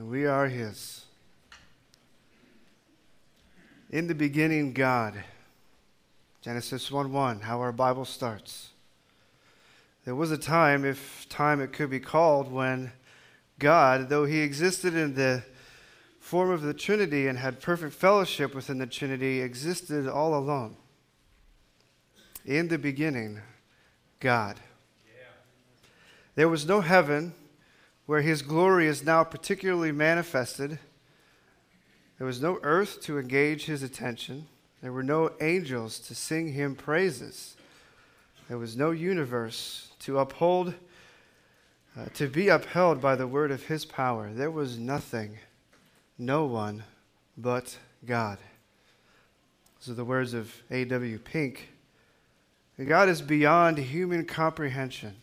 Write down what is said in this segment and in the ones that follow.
and we are His. In the beginning, God. Genesis 1:1, how our Bible starts. There was a time, if time it could be called, when God, though He existed in the form of the Trinity and had perfect fellowship within the Trinity, existed all alone. In the beginning, God. There was no heaven where His glory is now particularly manifested. There was no earth to engage His attention. There were no angels to sing Him praises. There was no universe to be upheld by the word of His power. There was nothing, no one but God. Those are the words of A.W. Pink. And God is beyond human comprehension.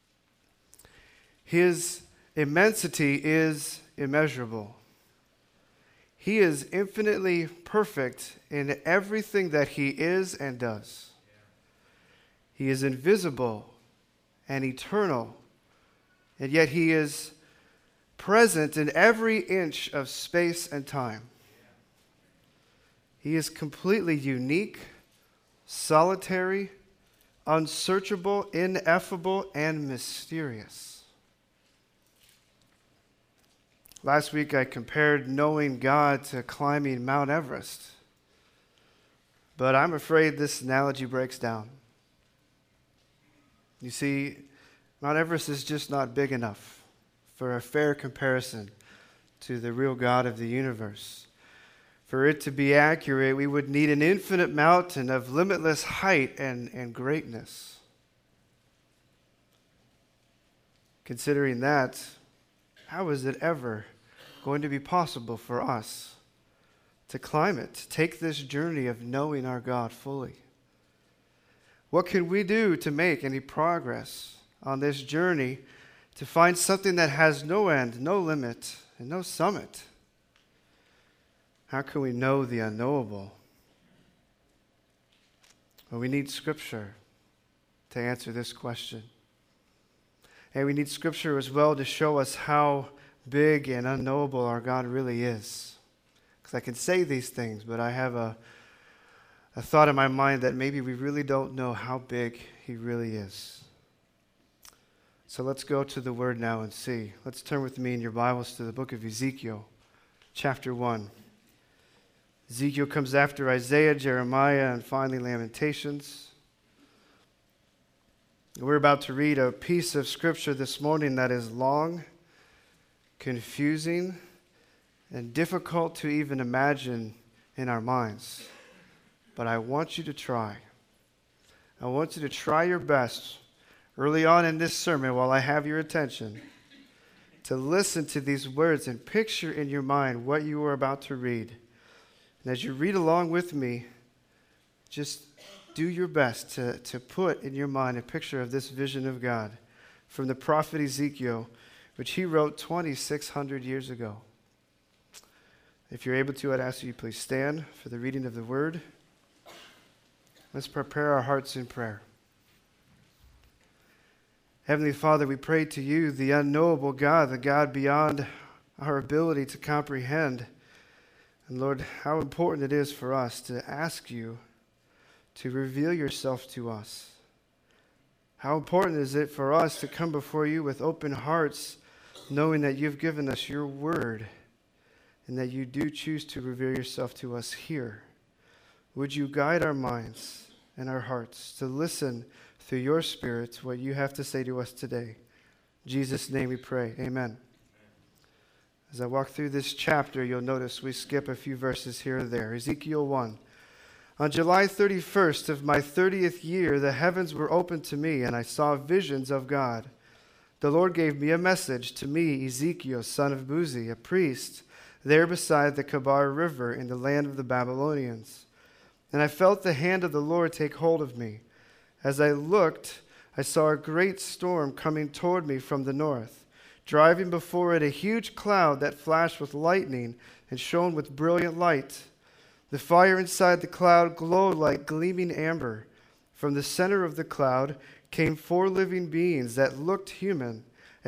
His immensity is immeasurable. He is infinitely perfect in everything that He is and does. He is invisible and eternal, and yet He is present in every inch of space and time. He is completely unique, solitary, unsearchable, ineffable, and mysterious. Last week I compared knowing God to climbing Mount Everest. But I'm afraid this analogy breaks down. You see, Mount Everest is just not big enough for a fair comparison to the real God of the universe. For it to be accurate, we would need an infinite mountain of limitless height and greatness. Considering that, how is it ever going to be possible for us to climb it, to take this journey of knowing our God fully? What can we do to make any progress on this journey to find something that has no end, no limit, and no summit? How can we know the unknowable? Well, we need Scripture to answer this question. And we need Scripture as well to show us how big and unknowable our God really is. Because I can say these things, but I have a thought in my mind that maybe we really don't know how big He really is. So let's go to the Word now and see. Let's turn with me in your Bibles to the book of Ezekiel, chapter 1. Ezekiel comes after Isaiah, Jeremiah, and finally Lamentations. We're about to read a piece of Scripture this morning that is long, confusing, and difficult to even imagine in our minds. But I want you to try. I want you to try your best early on in this sermon while I have your attention to listen to these words and picture in your mind what you are about to read. And as you read along with me, just do your best to put in your mind a picture of this vision of God from the prophet Ezekiel, which he wrote 2,600 years ago. If you're able to, I'd ask you please stand for the reading of the word. Let's prepare our hearts in prayer. Heavenly Father, we pray to you, the unknowable God, the God beyond our ability to comprehend. And Lord, how important it is for us to ask you to reveal yourself to us. How important is it for us to come before you with open hearts, knowing that you've given us your word and that you do choose to reveal yourself to us here. Would you guide our minds and our hearts to listen through your Spirit what you have to say to us today. In Jesus' name we pray. Amen. As I walk through this chapter, you'll notice we skip a few verses here and there. Ezekiel 1. On July 31st of my 30th year, the heavens were opened to me, and I saw visions of God. The Lord gave me a message to me, Ezekiel, son of Buzi, a priest, there beside the Kebar River in the land of the Babylonians. And I felt the hand of the Lord take hold of me. As I looked, I saw a great storm coming toward me from the north, driving before it a huge cloud that flashed with lightning and shone with brilliant light. The fire inside the cloud glowed like gleaming amber. From the center of the cloud came 4 living beings that looked human,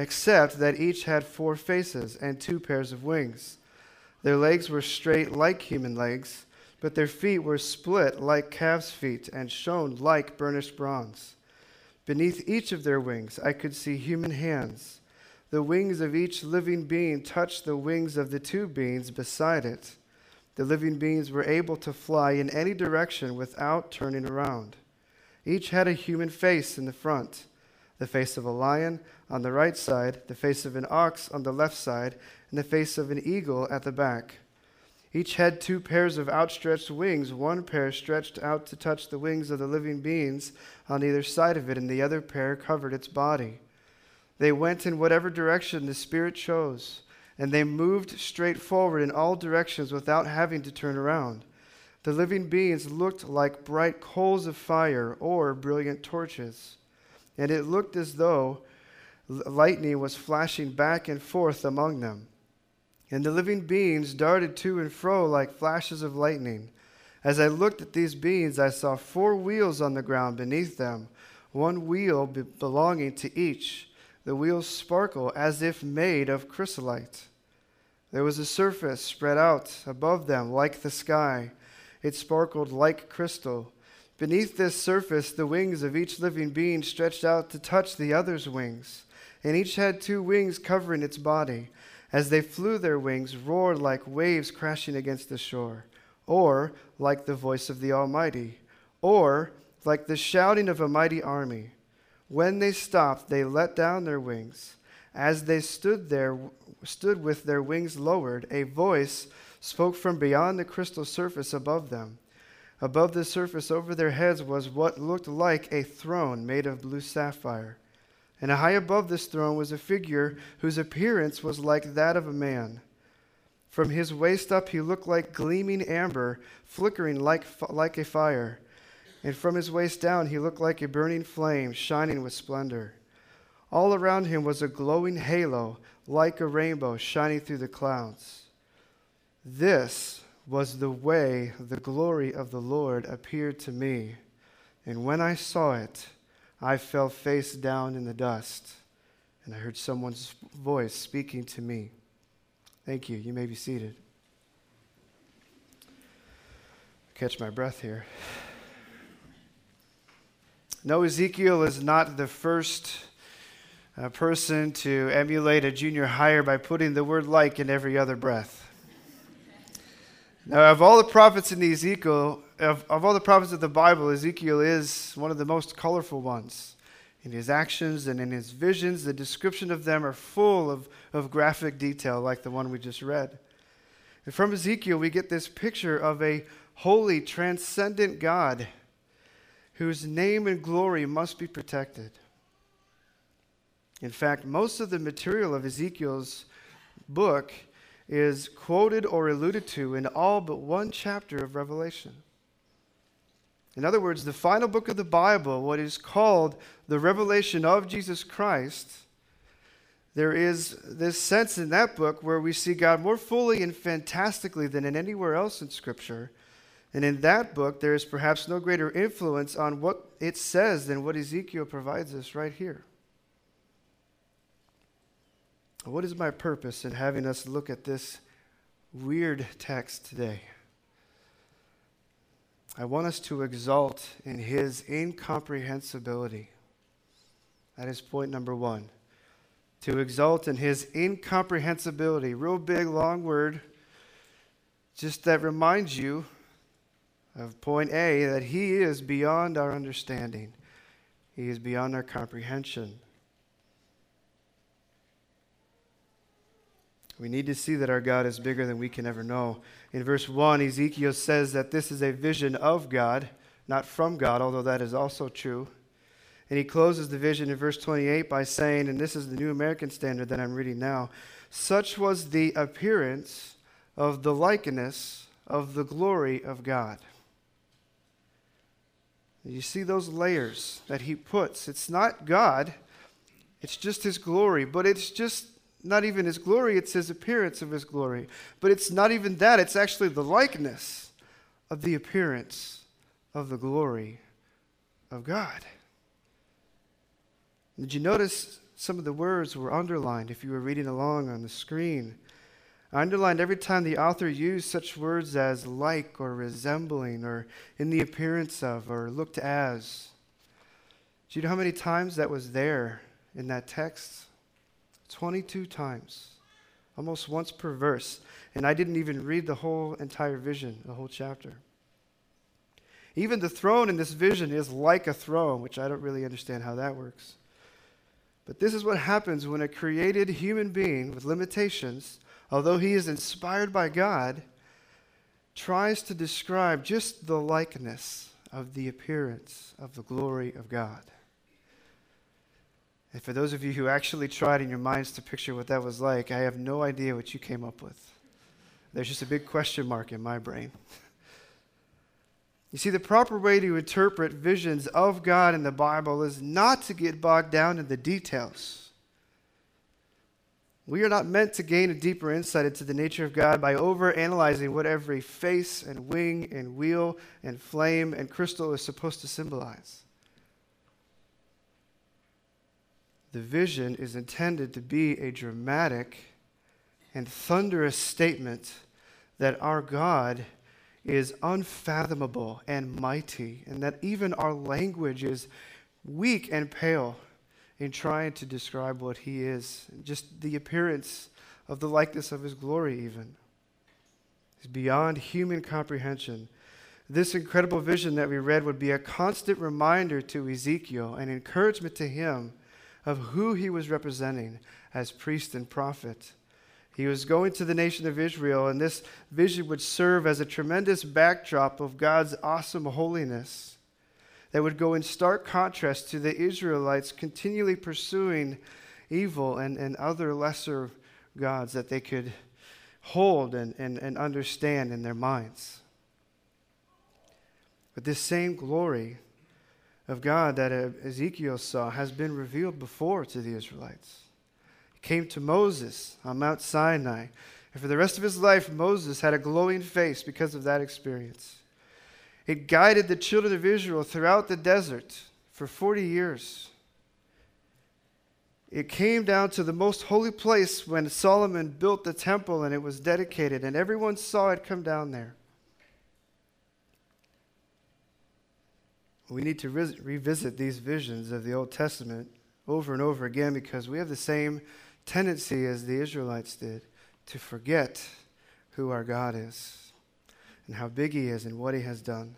except that each had 4 faces and 2 pairs of wings. Their legs were straight like human legs, but their feet were split like calves' feet and shone like burnished bronze. Beneath each of their wings I could see human hands. The wings of each living being touched the wings of the 2 beings beside it. The living beings were able to fly in any direction without turning around. Each had a human face in the front, the face of a lion on the right side, the face of an ox on the left side, and the face of an eagle at the back. Each had 2 pairs of outstretched wings, one pair stretched out to touch the wings of the living beings on either side of it, and the other pair covered its body. They went in whatever direction the Spirit chose, and they moved straight forward in all directions without having to turn around. The living beings looked like bright coals of fire or brilliant torches, and it looked as though lightning was flashing back and forth among them. And the living beings darted to and fro like flashes of lightning. As I looked at these beings, I saw 4 wheels on the ground beneath them, one wheel belonging to each. The wheels sparkle as if made of chrysolite. There was a surface spread out above them like the sky. It sparkled like crystal. Beneath this surface, the wings of each living being stretched out to touch the other's wings, and each had 2 wings covering its body. As they flew, their wings roared like waves crashing against the shore, or like the voice of the Almighty, or like the shouting of a mighty army. When they stopped, they let down their wings. As they stood with their wings lowered, a voice spoke from beyond the crystal surface above them. Above the surface over their heads was what looked like a throne made of blue sapphire. And high above this throne was a figure whose appearance was like that of a man. From his waist up he looked like gleaming amber, flickering like a fire. And from his waist down he looked like a burning flame, shining with splendor. All around him was a glowing halo, like a rainbow, shining through the clouds. This was the way the glory of the Lord appeared to me. And when I saw it, I fell face down in the dust, and I heard someone's voice speaking to me. Thank you. You may be seated. Catch my breath here. No, Ezekiel is not the first person to emulate a junior hire by putting the word like in every other breath. Now, of all the prophets in Ezekiel, of all the prophets of the Bible, Ezekiel is one of the most colorful ones. In his actions and in his visions, the description of them are full of graphic detail like the one we just read. And from Ezekiel, we get this picture of a holy, transcendent God whose name and glory must be protected. In fact, most of the material of Ezekiel's book is quoted or alluded to in all but one chapter of Revelation. In other words, the final book of the Bible, what is called the revelation of Jesus Christ, there is this sense in that book where we see God more fully and fantastically than in anywhere else in Scripture. And in that book, there is perhaps no greater influence on what it says than what Ezekiel provides us right here. What is my purpose in having us look at this weird text today? I want us to exalt in his incomprehensibility. That is point number 1. To exalt in his incomprehensibility. Real big, long word. Just that reminds you of point A, that he is beyond our understanding. He is beyond our comprehension. We need to see that our God is bigger than we can ever know. In verse 1, Ezekiel says that this is a vision of God, not from God, although that is also true. And he closes the vision in verse 28 by saying, and this is the New American Standard that I'm reading now, such was the appearance of the likeness of the glory of God. You see those layers that he puts. It's not God, it's just his glory, but it's just not even his glory, it's his appearance of his glory. But it's not even that, it's actually the likeness of the appearance of the glory of God. Did you notice Some of the words were underlined if you were reading along on the screen. I underlined every time the author used such words as like or resembling or in the appearance of or looked as. Do you know how many times that was there in that text? 22 times, almost once per verse. And I didn't even read the whole entire vision, the whole chapter. Even the throne in this vision is like a throne, which I don't really understand how that works. But this is what happens when a created human being with limitations, although he is inspired by God, tries to describe just the likeness of the appearance of the glory of God. And for those of you who actually tried in your minds to picture what that was like, I have no idea what you came up with. There's just a big question mark in my brain. You see, the proper way to interpret visions of God in the Bible is not to get bogged down in the details. We are not meant to gain a deeper insight into the nature of God by overanalyzing what every face and wing and wheel and flame and crystal is supposed to symbolize. The vision is intended to be a dramatic and thunderous statement that our God is unfathomable and mighty, and that even our language is weak and pale in trying to describe what he is. Just the appearance of the likeness of his glory even is beyond human comprehension. This incredible vision that we read would be a constant reminder to Ezekiel, an encouragement to him of who he was representing as priest and prophet. He was going to the nation of Israel, and this vision would serve as a tremendous backdrop of God's awesome holiness that would go in stark contrast to the Israelites continually pursuing evil and other lesser gods that they could hold and understand in their minds. But this same glory of God that Ezekiel saw has been revealed before to the Israelites. It came to Moses on Mount Sinai, and for the rest of his life, Moses had a glowing face because of that experience. It guided the children of Israel throughout the desert for 40 years. It came down to the most holy place when Solomon built the temple and it was dedicated, and everyone saw it come down there. We need to revisit these visions of the Old Testament over and over again because we have the same tendency as the Israelites did to forget who our God is and how big he is and what he has done.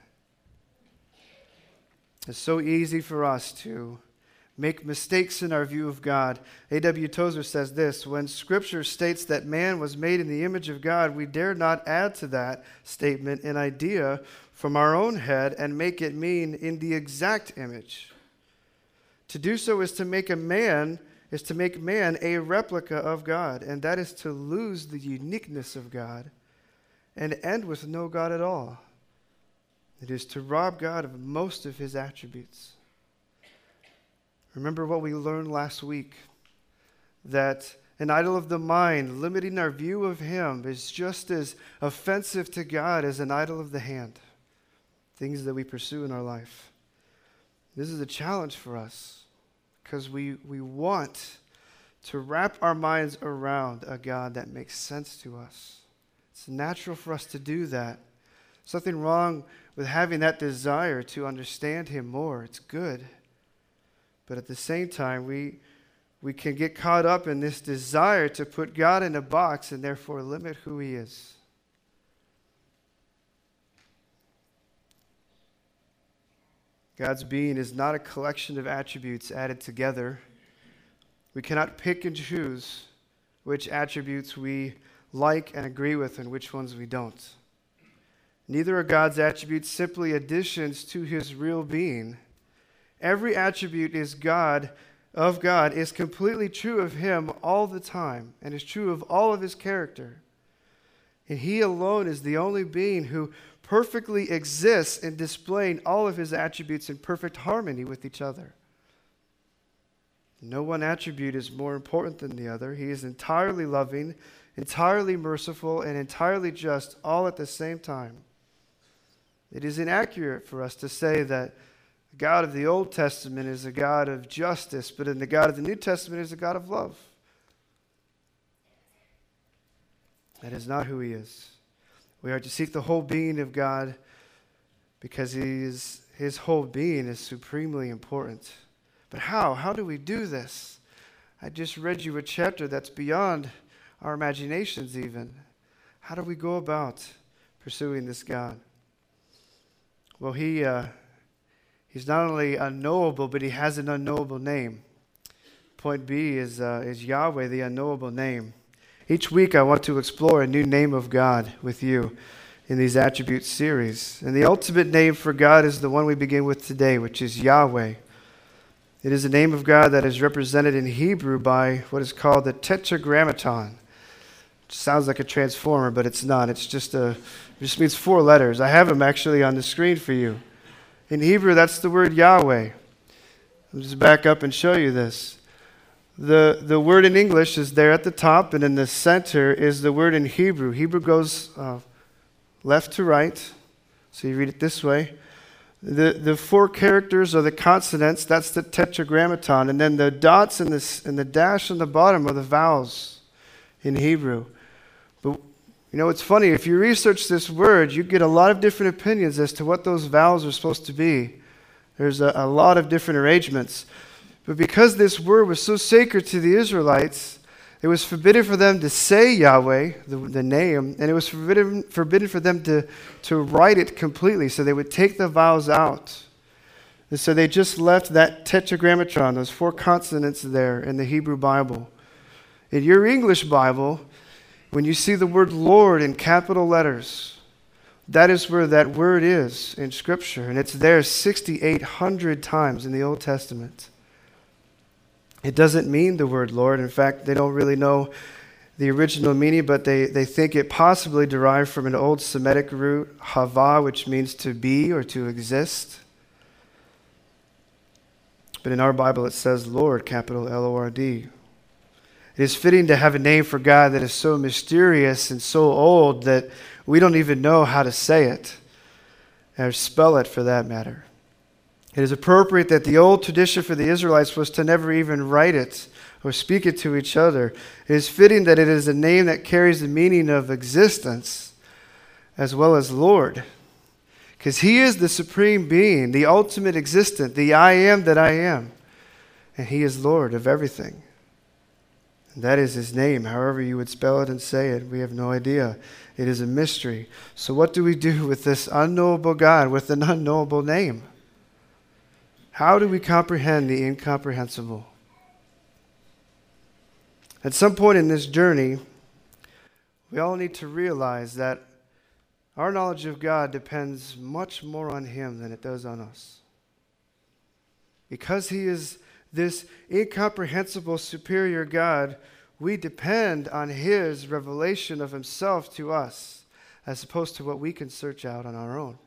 It's so easy for us to make mistakes in our view of God. A.W. Tozer says this: when Scripture states that man was made in the image of God, we dare not add to that statement an idea from our own head and make it mean in the exact image. To do so is to make man a replica of God, and that is to lose the uniqueness of God and end with no God at all. It is to rob God of most of his attributes. Remember what we learned last week, that an idol of the mind, limiting our view of him, is just as offensive to God as an idol of the hand, things that we pursue in our life. This is a challenge for us because we want to wrap our minds around a God that makes sense to us. It's natural for us to do that. Something wrong with having that desire to understand him more. It's good. But at the same time, we can get caught up in this desire to put God in a box and therefore limit who he is. God's being is not a collection of attributes added together. We cannot pick and choose which attributes we like and agree with and which ones we don't. Neither are God's attributes simply additions to his real being. Every attribute of God is completely true of him all the time and is true of all of his character. And he alone is the only being who perfectly exists in displaying all of his attributes in perfect harmony with each other. No one attribute is more important than the other. He is entirely loving, entirely merciful, and entirely just all at the same time. It is inaccurate for us to say that The God of the Old Testament is a God of justice, but in the God of the New Testament is a God of love. That is not who he is. We are to seek the whole being of God because his whole being is supremely important. But how? How do we do this? I just read you a chapter that's beyond our imaginations even. How do we go about pursuing this God? Well, he's not only unknowable, but he has an unknowable name. Point B is Yahweh, the unknowable name. Each week I want to explore a new name of God with you in these attribute series. And the ultimate name for God is the one we begin with today, which is Yahweh. It is a name of God that is represented in Hebrew by what is called the Tetragrammaton. It sounds like a transformer, but it's not. It just means 4 letters. I have them actually on the screen for you. In Hebrew, that's the word Yahweh. I'll just back up and show you this. The word in English is there at the top, and in the center is the word in Hebrew. Hebrew goes left to right, so you read it this way. The 4 characters are the consonants, that's the tetragrammaton, and then the dots and the dash on the bottom are the vowels in Hebrew. But you know, it's funny, if you research this word, you get a lot of different opinions as to what those vowels are supposed to be. There's a lot of different arrangements. But because this word was so sacred to the Israelites, it was forbidden for them to say Yahweh, the name, and it was forbidden for them to write it completely. So they would take the vowels out. And so they just left that tetragrammaton, those 4 consonants there in the Hebrew Bible. In your English Bible, when you see the word Lord in capital letters, that is where that word is in Scripture. And it's there 6,800 times in the Old Testament. It doesn't mean the word Lord. In fact, they don't really know the original meaning, but they think it possibly derived from an old Semitic root, hava, which means to be or to exist. But in our Bible it says Lord, capital L-O-R-D. It is fitting to have a name for God that is so mysterious and so old that we don't even know how to say it, or spell it for that matter. It is appropriate that the old tradition for the Israelites was to never even write it or speak it to each other. It is fitting that it is a name that carries the meaning of existence as well as Lord. Because he is the supreme being, the ultimate existent, the I am that I am. And he is Lord of everything. And that is his name, however you would spell it and say it. We have no idea. It is a mystery. So what do we do with this unknowable God with an unknowable name? How do we comprehend the incomprehensible? At some point in this journey, we all need to realize that our knowledge of God depends much more on him than it does on us. Because he is this incomprehensible, superior God, we depend on his revelation of himself to us, as opposed to what we can search out on our own.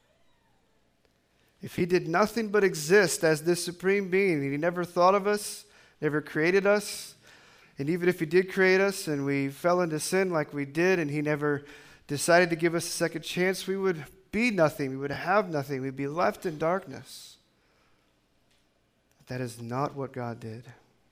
If he did nothing but exist as this supreme being, he never thought of us, never created us, and even if he did create us and we fell into sin like we did and he never decided to give us a second chance, we would be nothing, we would have nothing, we'd be left in darkness. But that is not what God did.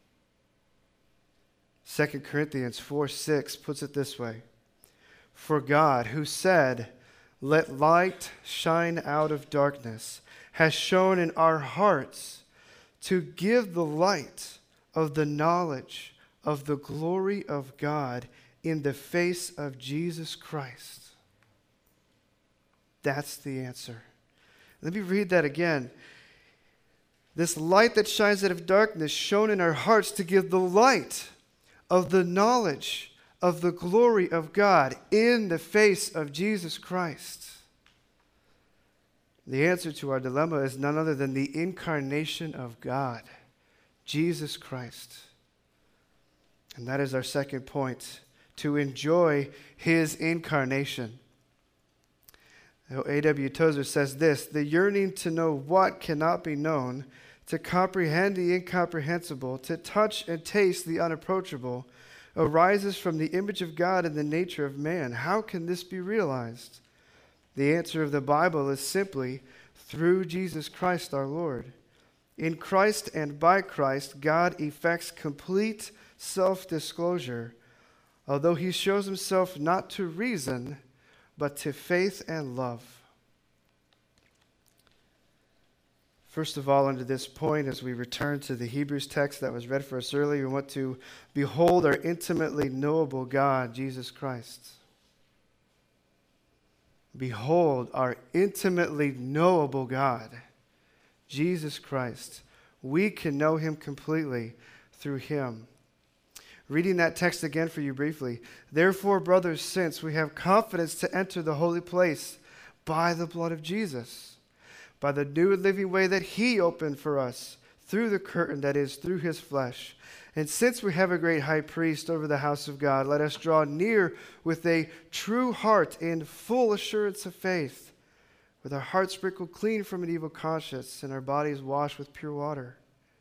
2 Corinthians 4:6 puts it this way: For God, who said, "Let light shine out of darkness," has shone in our hearts to give the light of the knowledge of the glory of God in the face of Jesus Christ. That's the answer. Let me read that again. This light that shines out of darkness shone in our hearts to give the light of the knowledge of the glory of God in the face of Jesus Christ. The answer to our dilemma is none other than the incarnation of God, Jesus Christ. And that is our second point, to enjoy his incarnation. A.W. Tozer says this: the yearning to know what cannot be known, to comprehend the incomprehensible, to touch and taste the unapproachable, arises from the image of God in the nature of man. How can this be realized? The answer of the Bible is simply through Jesus Christ our Lord. In Christ and by Christ, God effects complete self-disclosure, although he shows himself not to reason, but to faith and love. First of all, under this point, as we return to the Hebrews text that was read for us earlier, we want to behold our intimately knowable God, Jesus Christ. Behold our intimately knowable God, Jesus Christ. We can know him completely through him. Reading that text again for you briefly. Therefore, brothers, since we have confidence to enter the holy place by the blood of Jesus, by the new and living way that he opened for us through the curtain that is through his flesh. And since we have a great high priest over the house of God, let us draw near with a true heart in full assurance of faith, with our hearts sprinkled clean from an evil conscience and our bodies washed with pure water.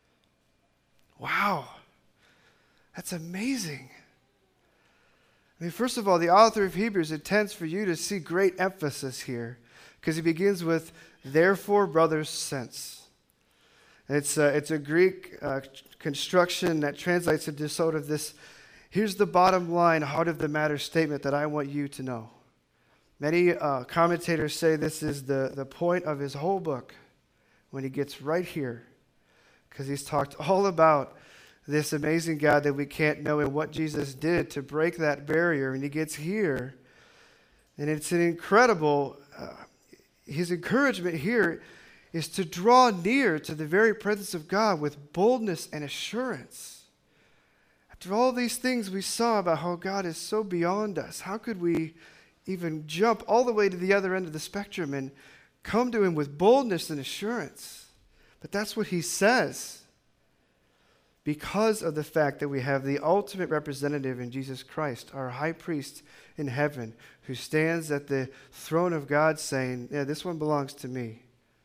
Wow, that's amazing. I mean, first of all, the author of Hebrews intends for you to see great emphasis here, because he begins with, therefore, brothers, since. It's a Greek construction that translates into sort of this, here's the bottom line, heart of the matter statement that I want you to know. Many commentators say this is the point of his whole book when he gets right here, because he's talked all about this amazing God that we can't know and what Jesus did to break that barrier. And he gets here, and it's an incredible, his encouragement here is to draw near to the very presence of God with boldness and assurance. After all these things we saw about how God is so beyond us, how could we even jump all the way to the other end of the spectrum and come to him with boldness and assurance? But that's what he says. Because of the fact that we have the ultimate representative in Jesus Christ, our high priest in heaven, who stands at the throne of God saying, yeah, this one belongs to me.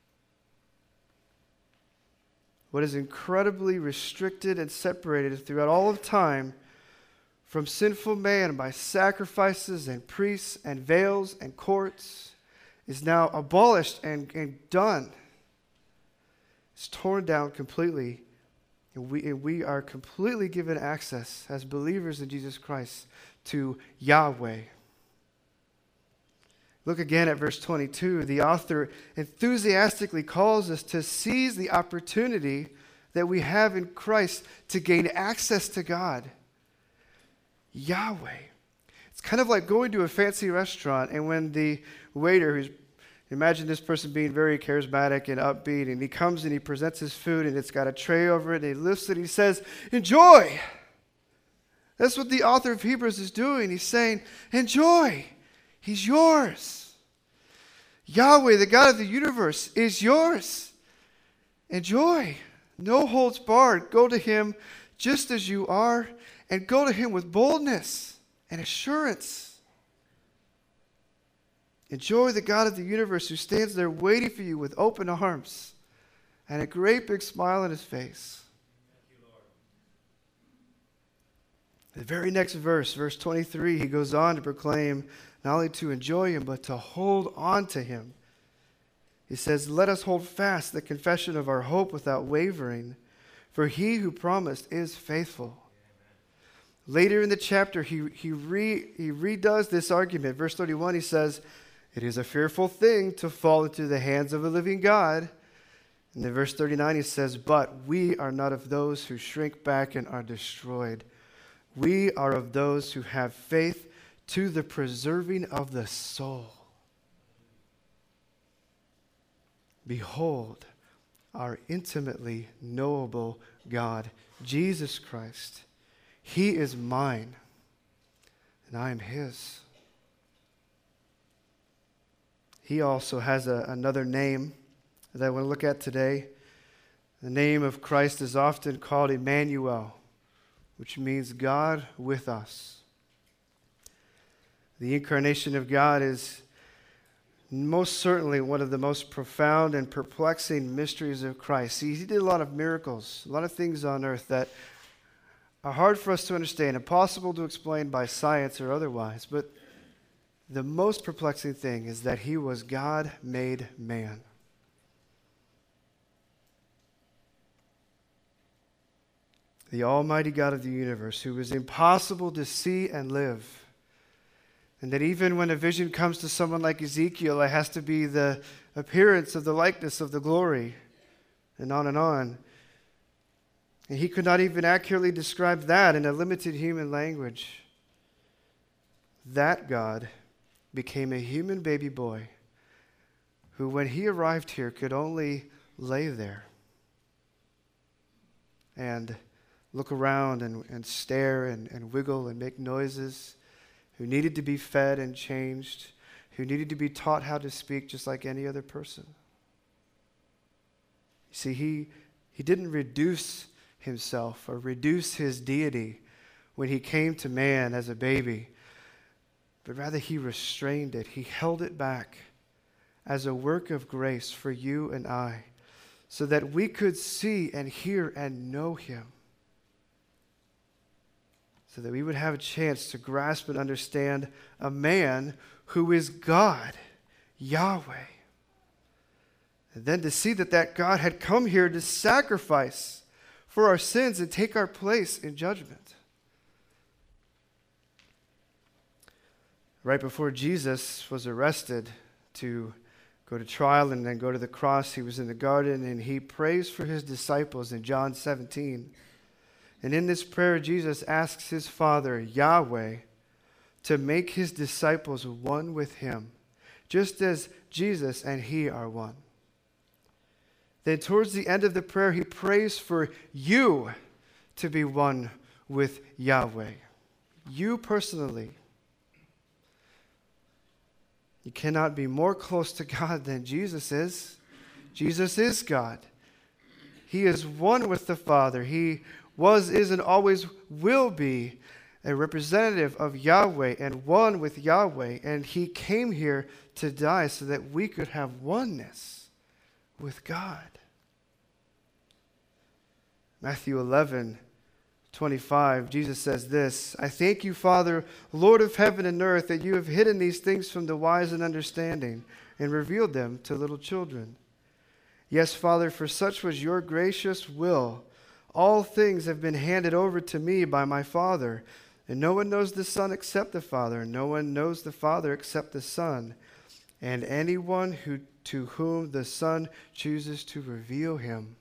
What is incredibly restricted and separated throughout all of time from sinful man by sacrifices and priests and veils and courts is now abolished and done. It's torn down completely. And we are completely given access as believers in Jesus Christ to Yahweh. Look again at verse 22. The author enthusiastically calls us to seize the opportunity that we have in Christ to gain access to God. Yahweh. It's kind of like going to a fancy restaurant, and when the waiter, imagine this person being very charismatic and upbeat, and he comes and he presents his food, and it's got a tray over it, and he lifts it, and he says, enjoy. That's what the author of Hebrews is doing. He's saying, enjoy. He's yours. Yahweh, the God of the universe, is yours. Enjoy. No holds barred. Go to him just as you are, and go to him with boldness and assurance. Enjoy the God of the universe who stands there waiting for you with open arms and a great big smile on his face. Thank you, Lord. The very next verse, verse 23, he goes on to proclaim not only to enjoy him, but to hold on to him. He says, let us hold fast the confession of our hope without wavering, for he who promised is faithful. Later in the chapter, he redoes this argument. Verse 31, he says, it is a fearful thing to fall into the hands of a living God. And then verse 39, he says, but we are not of those who shrink back and are destroyed. We are of those who have faith to the preserving of the soul. Behold, our intimately knowable God, Jesus Christ. He is mine, and I am his. He also has another name that I want to look at today. The name of Christ is often called Emmanuel, which means God with us. The incarnation of God is most certainly one of the most profound and perplexing mysteries of Christ. See, he did a lot of miracles, a lot of things on earth that are hard for us to understand, impossible to explain by science or otherwise. But the most perplexing thing is that he was God made man. the Almighty God of the universe, who is impossible to see and live. And that even when a vision comes to someone like Ezekiel, it has to be the appearance of the likeness of the glory, and on and on. And he could not even accurately describe that in a limited human language. That God became a human baby boy who, when he arrived here, could only lay there and look around and stare and wiggle and make noises, who needed to be fed and changed, who needed to be taught how to speak just like any other person. You see, he didn't reduce himself or reduce his deity when he came to man as a baby, but rather he restrained it. He held it back as a work of grace for you and I, so that we could see and hear and know him, so that we would have a chance to grasp and understand a man who is God, Yahweh. And then to see that God had come here to sacrifice for our sins and take our place in judgment. Right before Jesus was arrested to go to trial and then go to the cross, he was in the garden and he prays for his disciples in John 17. And in this prayer, Jesus asks his Father, Yahweh, to make his disciples one with him, just as Jesus and he are one. Then towards the end of the prayer, he prays for you to be one with Yahweh. You personally. You cannot be more close to God than Jesus is. Jesus is God. He is one with the Father. He was, is, and always will be a representative of Yahweh and one with Yahweh. And he came here to die so that we could have oneness with God. Matthew 11:25, Jesus says this, I thank you, Father, Lord of heaven and earth, that you have hidden these things from the wise and understanding and revealed them to little children. Yes, Father, for such was your gracious will. All things have been handed over to me by my Father, and no one knows the Son except the Father, and no one knows the Father except the Son, and anyone to whom the Son chooses to reveal him.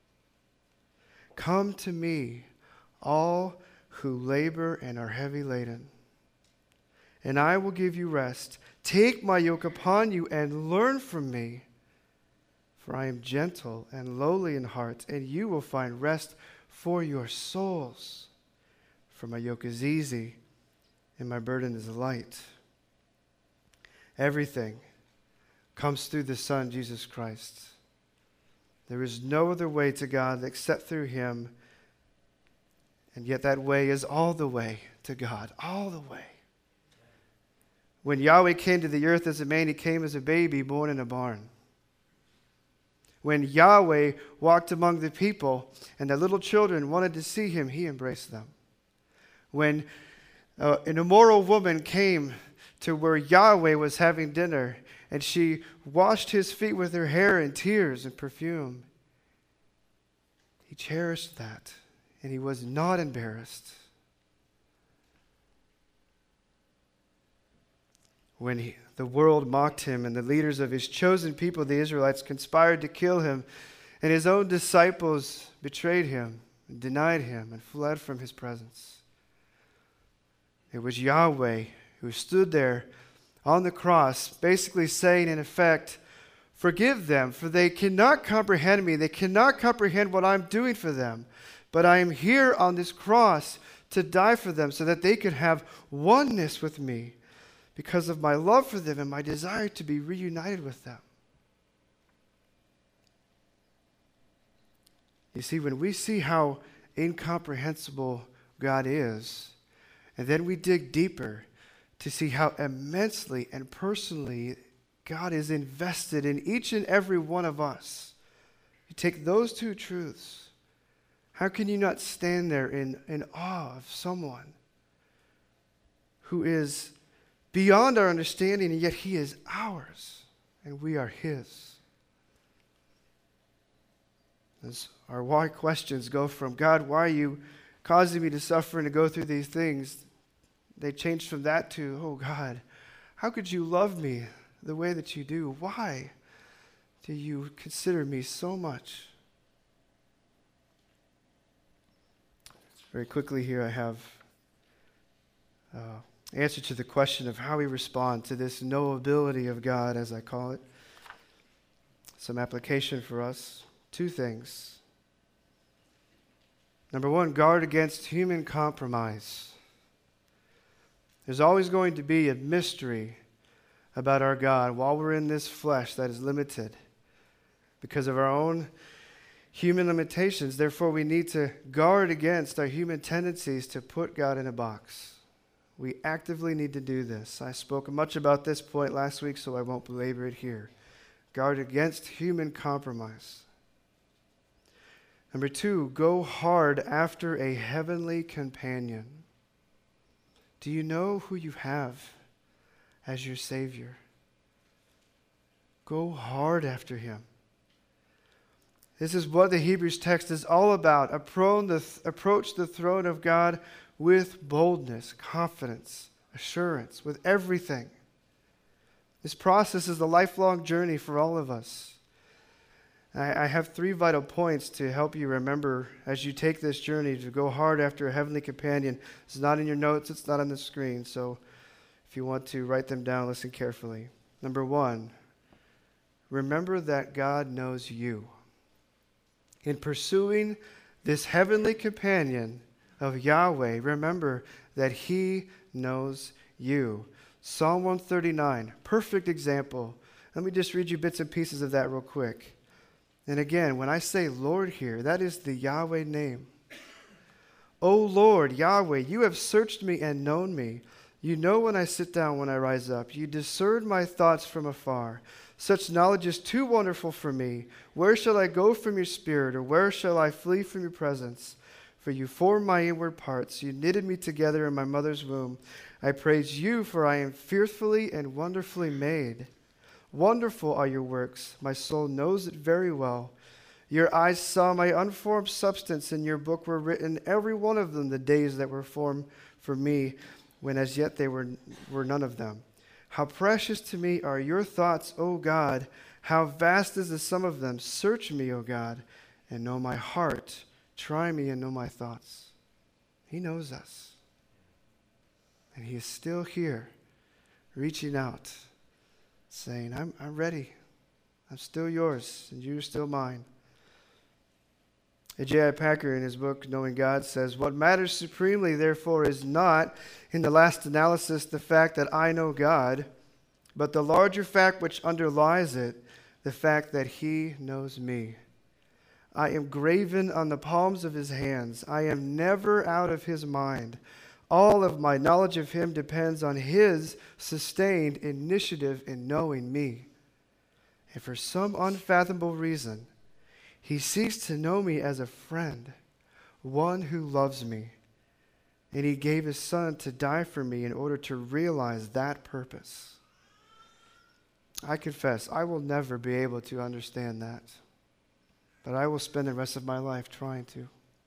Come to me, all who labor and are heavy laden, and I will give you rest. Take my yoke upon you and learn from me, for I am gentle and lowly in heart, and you will find rest for your souls. For my yoke is easy and my burden is light. Everything comes through the Son, Jesus Christ. There is no other way to God except through him. And yet that way is all the way to God, all the way. When Yahweh came to the earth as a man, he came as a baby born in a barn. When Yahweh walked among the people and the little children wanted to see him, he embraced them. When an immoral woman came to where Yahweh was having dinner, and she washed his feet with her hair and tears and perfume, he cherished that, and he was not embarrassed. When the world mocked him and the leaders of his chosen people, the Israelites, conspired to kill him, and his own disciples betrayed him and denied him and fled from his presence, it was Yahweh who stood there on the cross, basically saying, in effect, forgive them, for they cannot comprehend me. They cannot comprehend what I'm doing for them. But I am here on this cross to die for them so that they could have oneness with me because of my love for them and my desire to be reunited with them. You see, when we see how incomprehensible God is, and then we dig deeper to see how immensely and personally God is invested in each and every one of us. You take those two truths, how can you not stand there in awe of someone who is beyond our understanding, and yet he is ours, and we are his? As our why questions go from, God, why are you causing me to suffer and to go through these things, they changed from that to, oh God, how could you love me the way that you do? Why do you consider me so much? Very quickly here I have answer to the question of how we respond to this knowability of God, as I call it. Some application for us. 2 things. Number 1, guard against human compromise. There's always going to be a mystery about our God while we're in this flesh that is limited because of our own human limitations. Therefore, we need to guard against our human tendencies to put God in a box. We actively need to do this. I spoke much about this point last week, so I won't belabor it here. Guard against human compromise. Number 2, go hard after a heavenly companion. Do you know who you have as your Savior? Go hard after him. This is what the Hebrews text is all about. Approach the throne of God with boldness, confidence, assurance, with everything. This process is a lifelong journey for all of us. I have 3 vital points to help you remember as you take this journey to go hard after a heavenly companion. It's not in your notes, it's not on the screen, so if you want to write them down, listen carefully. Number 1, remember that God knows you. In pursuing this heavenly companion of Yahweh, remember that he knows you. Psalm 139, perfect example. Let me just read you bits and pieces of that real quick. And again, when I say Lord here, that is the Yahweh name. O Lord, Yahweh, you have searched me and known me. You know when I sit down, when I rise up. You discern my thoughts from afar. Such knowledge is too wonderful for me. Where shall I go from your spirit, or where shall I flee from your presence? For you formed my inward parts. You knitted me together in my mother's womb. I praise you, for I am fearfully and wonderfully made. Wonderful are your works. My soul knows it very well. Your eyes saw my unformed substance. In your book were written, every one of them, the days that were formed for me, when as yet they were none of them. How precious to me are your thoughts, O God. How vast is the sum of them. Search me, O God, and know my heart. Try me and know my thoughts. He knows us. And he is still here, reaching out, saying, I'm ready. I'm still yours, and you're still mine. J.I. Packer, in his book, Knowing God, says, what matters supremely, therefore, is not, in the last analysis, the fact that I know God, but the larger fact which underlies it, the fact that he knows me. I am graven on the palms of his hands. I am never out of his mind. All of my knowledge of him depends on his sustained initiative in knowing me. And for some unfathomable reason, he seeks to know me as a friend, one who loves me. And he gave his son to die for me in order to realize that purpose. I confess, I will never be able to understand that. But I will spend the rest of my life trying to.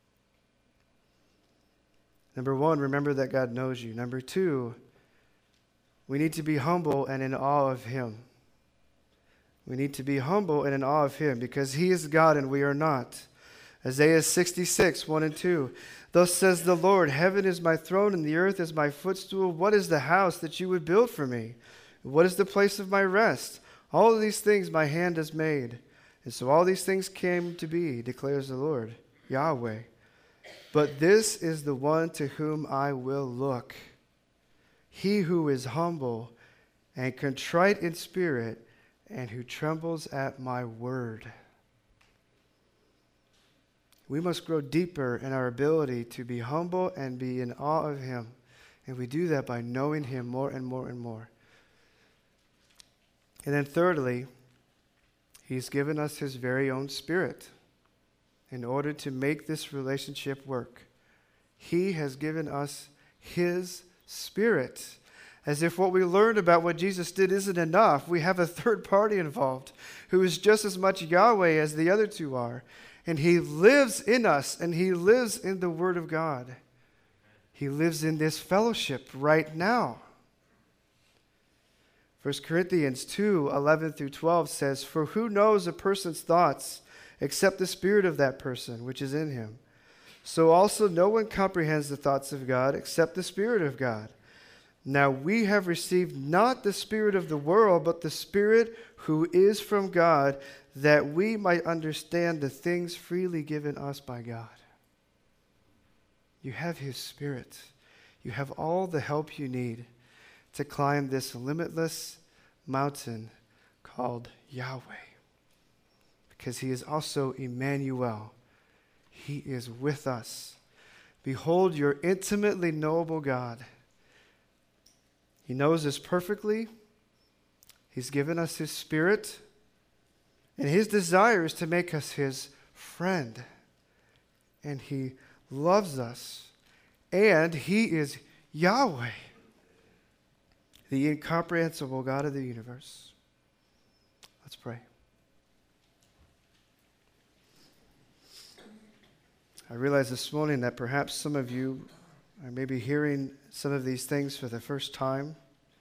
Number 1, remember that God knows you. Number 2, we need to be humble and in awe of him. We need to be humble and in awe of him because he is God and we are not. Isaiah 66, 1 and 2. Thus says the Lord, heaven is my throne and the earth is my footstool. What is the house that you would build for me? What is the place of my rest? All of these things my hand has made. And so all these things came to be, declares the Lord, Yahweh. But this is the one to whom I will look. He who is humble and contrite in spirit and who trembles at my word. We must grow deeper in our ability to be humble and be in awe of him. And we do that by knowing him more and more and more. And then thirdly, he's given us his very own spirit in order to make this relationship work. He has given us his spirit. As if what we learned about what Jesus did isn't enough, we have a third party involved who is just as much Yahweh as the other two are. And he lives in us, and he lives in the Word of God. He lives in this fellowship right now. 1 Corinthians 2:11-12 says, "For who knows a person's thoughts except the spirit of that person which is in him? So also no one comprehends the thoughts of God except the Spirit of God. Now we have received not the spirit of the world, but the Spirit who is from God, that we might understand the things freely given us by God." You have his Spirit. You have all the help you need to climb this limitless mountain called Yahweh. Because he is also Emmanuel. He is with us. Behold your intimately knowable God. He knows us perfectly. He's given us his Spirit. And his desire is to make us his friend. And he loves us. And he is Yahweh, the incomprehensible God of the universe. Let's pray. I realize this morning that perhaps some of you are maybe hearing some of these things for the first time.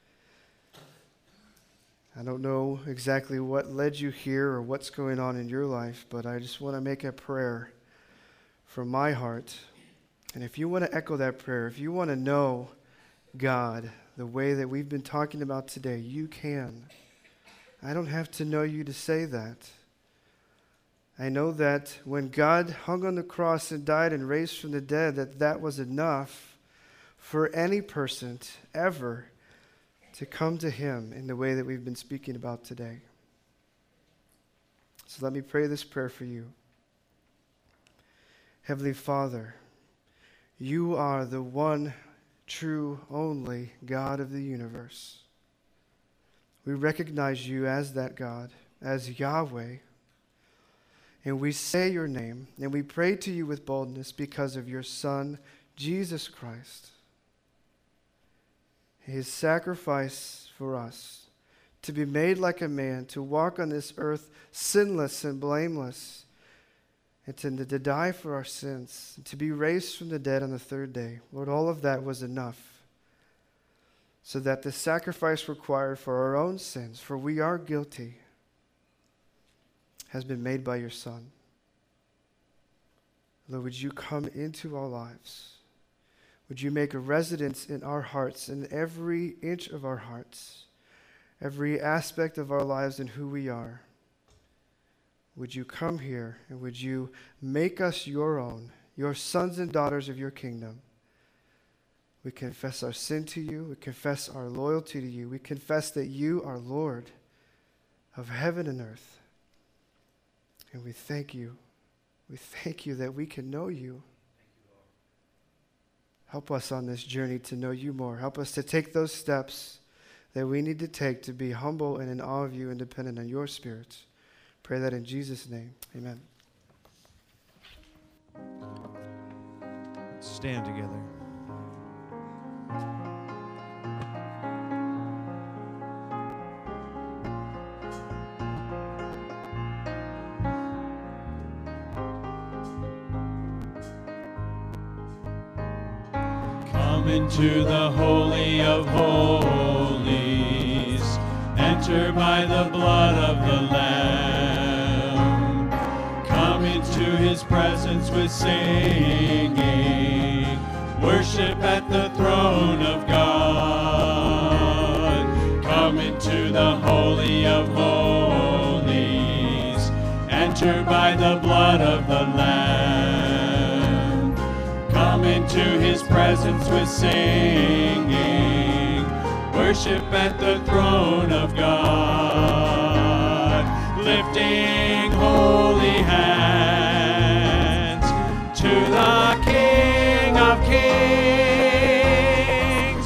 I don't know exactly what led you here or what's going on in your life, but I just want to make a prayer from my heart. And if you want to echo that prayer, if you want to know God the way that we've been talking about today, you can. I don't have to know you to say that. I know that when God hung on the cross and died and raised from the dead, that was enough for any person ever to come to him in the way that we've been speaking about today. So let me pray this prayer for you. Heavenly Father, you are the one true, only God of the universe. We recognize you as that God, as Yahweh. And we say your name, and we pray to you with boldness because of your Son, Jesus Christ. His sacrifice for us, to be made like a man, to walk on this earth sinless and blameless, and to die for our sins, and to be raised from the dead on the third day. Lord, all of that was enough, so that the sacrifice required for our own sins, for we are guilty, has been made by your Son. Lord, would you come into our lives? Would you make a residence in our hearts, in every inch of our hearts, every aspect of our lives and who we are? Would you come here and would you make us your own, your sons and daughters of your kingdom? We confess our sin to you. We confess our loyalty to you. We confess that you are Lord of heaven and earth. And we thank you. We thank you that we can know you. Help us on this journey to know you more. Help us to take those steps that we need to take to be humble and in awe of you and dependent on your Spirit. Pray that in Jesus' name. Amen. Let's stand together. Come into the Holy of Holies. Enter by the blood of the Lamb. Come into his presence with singing. Worship at the throne of God. Come into the Holy of Holies. Enter by the blood of the Lamb. Come into his presence with singing. Worship at the throne of God. Lifting holy hands to the King of Kings.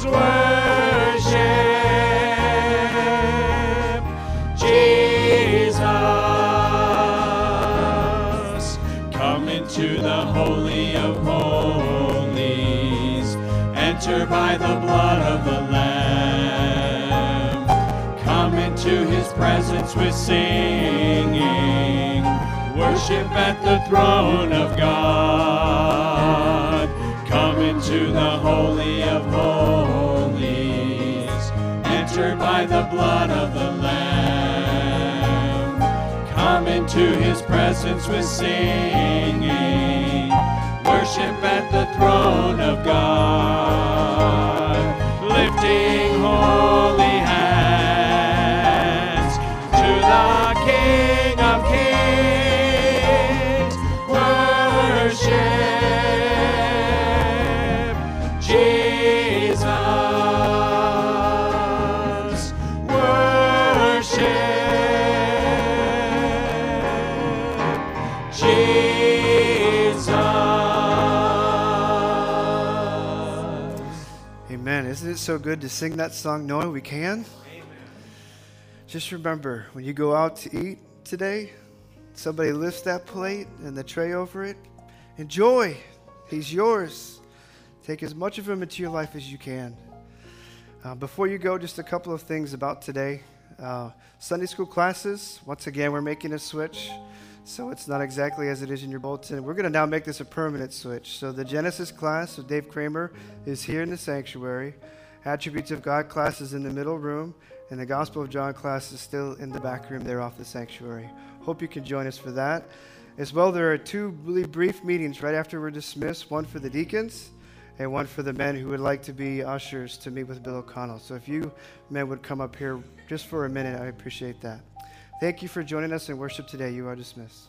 Worship Jesus. Come into the Holy of Holies. Enter by the blood of the Lamb. Come into his presence with singing. Worship at the throne of God. Come into the Holy of Holies. Enter by the blood of the Lamb. Come into his presence with singing. Worship at the throne of God. Lifting holy hands to the King of Kings. Worship Jesus. Worship Jesus. Amen. Isn't it so good to sing that song knowing we can? Amen. Just remember, when you go out to eat today, somebody lifts that plate and the tray over it. Enjoy. He's yours. Take as much of him into your life as you can. Before you go, just a couple of things about today. Sunday school classes, once again, we're making a switch. So it's not exactly as it is in your bulletin. We're going to now make this a permanent switch. So the Genesis class with Dave Kramer is here in the sanctuary. Attributes of God class is in the middle room. And the Gospel of John class is still in the back room there off the sanctuary. Hope you can join us for that. As well, there are two really brief meetings right after we're dismissed. One for the deacons and one for the men who would like to be ushers to meet with Bill O'Connell. So if you men would come up here just for a minute, I appreciate that. Thank you for joining us in worship today. You are dismissed.